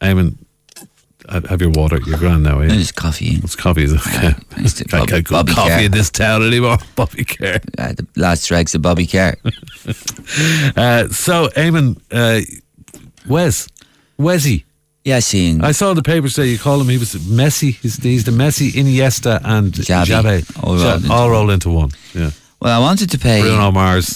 Eamon, have your water. You're grand now, eh? There's coffee. It's coffee, is it? Okay. Can't get good Bobby coffee Kerr. in this town anymore. Bobby Kerr. The last dregs of Bobby Kerr. So, Eamon, Wesy. Yes, Ian. I saw in the paper today you call him, he was Messi. He's the Messi, Iniesta and Xavi. Xavi. All rolled into one. Yeah. Well, I wanted to pay... Bruno Mars.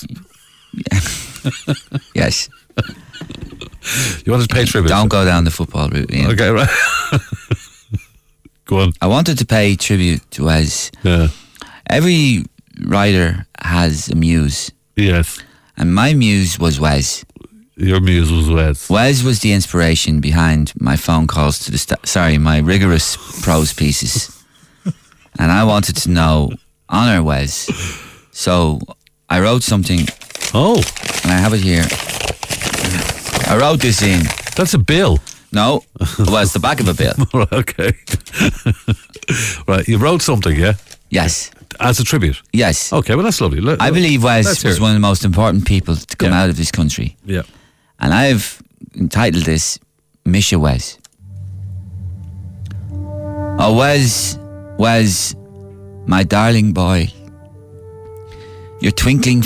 Yes. You wanted to pay tribute? Don't go down the football route, Ian. Okay, right. Go on. I wanted to pay tribute to Wes. Yeah. Every writer has a muse. Yes. And my muse was Wes. Your muse was Wes. Wes was the inspiration behind my phone calls to the my rigorous prose pieces. And I wanted to honour Wes. So I wrote something. Oh. And I have it here. I wrote this in. That's a bill. No. Well, it's the back of a bill. Right, okay. Right, you wrote something, yeah? Yes. As a tribute? Yes. Okay, well, that's lovely. I believe Wes was one of the most important people to come out of this country. Yeah. And I've entitled this Misha Wes. Oh, Wes, my darling boy, your twinkling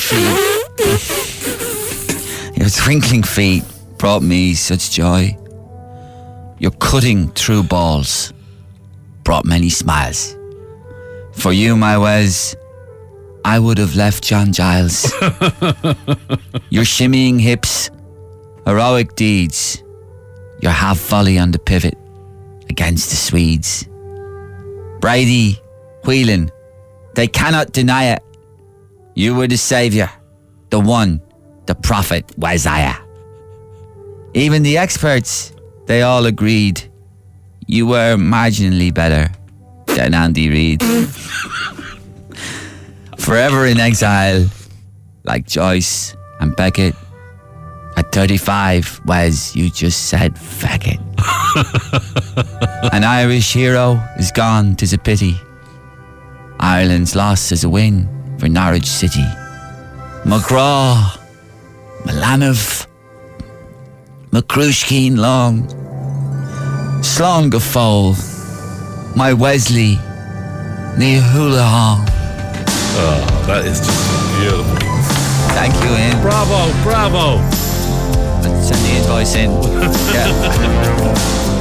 feet brought me such joy. Your cutting through balls brought many smiles. For you, my Wes, I would have left John Giles. Your shimmying hips, heroic deeds, your half volley on the pivot against the Swedes. Brady, Whelan, they cannot deny it. You were the saviour, the one, the prophet, Wesiah. Even the experts, they all agreed you were marginally better than Andy Reid. Forever in exile, like Joyce and Beckett. At 35, Wes, you just said feck it. An Irish hero is gone, 'tis a pity. Ireland's loss is a win for Norwich City. McGraw, Milanov, McCrushkeen Long, Slán go Fóil, my Wesley, Ní Houlihan. Oh, that is just beautiful. Thank you, Ian. Bravo. Send the invoice in. Yeah.